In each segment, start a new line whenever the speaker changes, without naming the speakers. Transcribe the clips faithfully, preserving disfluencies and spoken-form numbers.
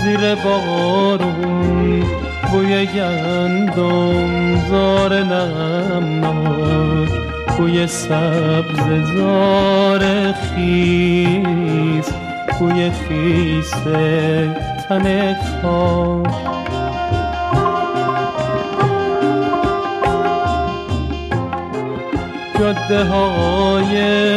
زیر بارون، بوی گندم زار نمناک، بوی سبز زار خیس، بوی خیس تن خاک. جاده های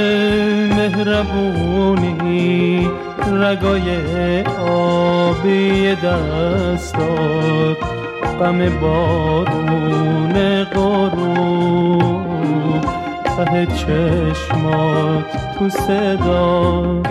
مهربونی، رگای آبی دستات، غم بارون غروب، ته چشمات تو صدات.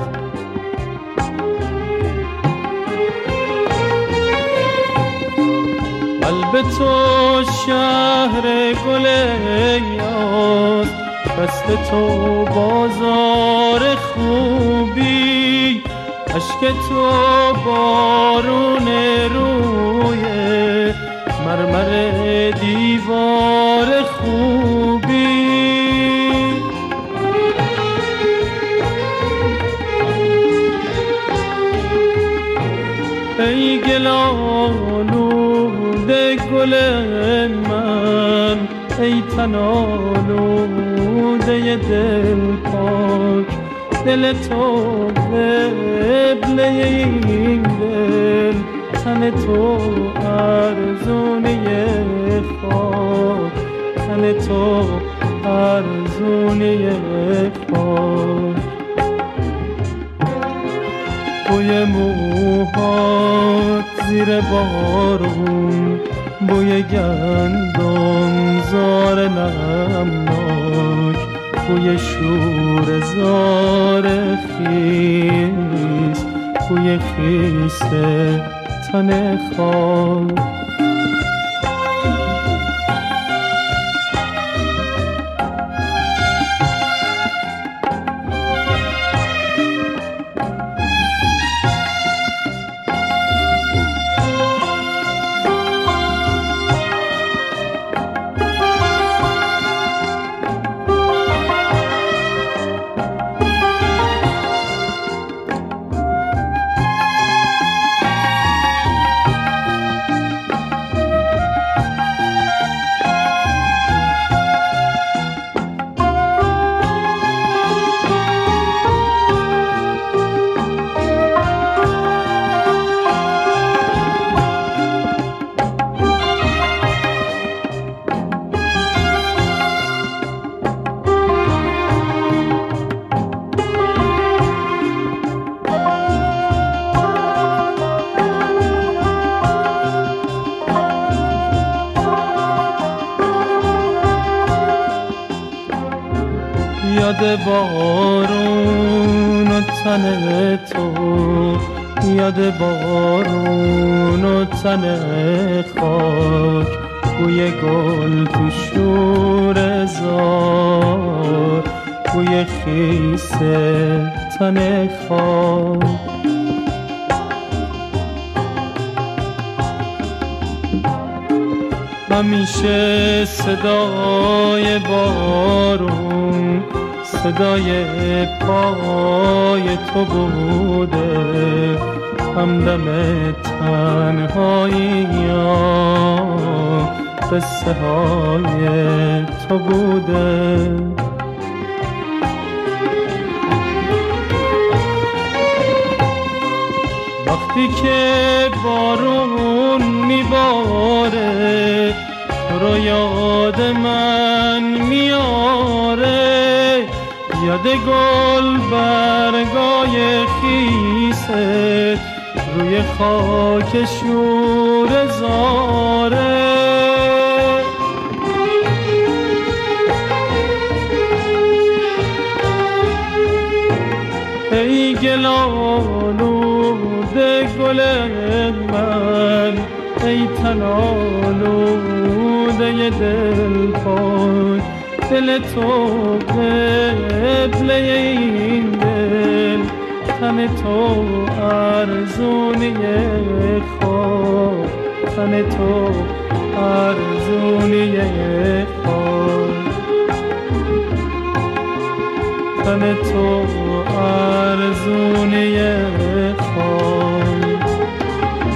قلب تو شهر گل یاد، دست تو بازار خوبی، اشک تو بارون روی مرمر دیوار خوبی. ای گلالوده گل من، ای تنالوده دل پاک، دل تو قبله این دل، تن تو ارزونه خاک، تن تو ارزونه خاک. بوی موهات زیر بارون، بوی گندم زار نمناک، بوی شور زار خیس، بوی خیس تن خاک. یاد بارون و تن تو، یاد بارون و تن خاک، بوی گل تو شور زار، بوی خیس تن خاک. همیشه صدای بارون، صدای پای تو بوده، همدم تنهایی یا قصه های تو بوده. وقتی که بارون میباره، تو رو یاد من میاره، یاد گل برگای خیست روی خاک شور زاره. ای گلالوده گل من، ای تنالوده دل پاک، دل تو قبله این دل، تن تو ارزونه خاک، تن تو ارزونه خاک، تن تو ارزونه خاک.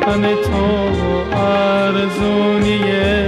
تن تو ارزونیه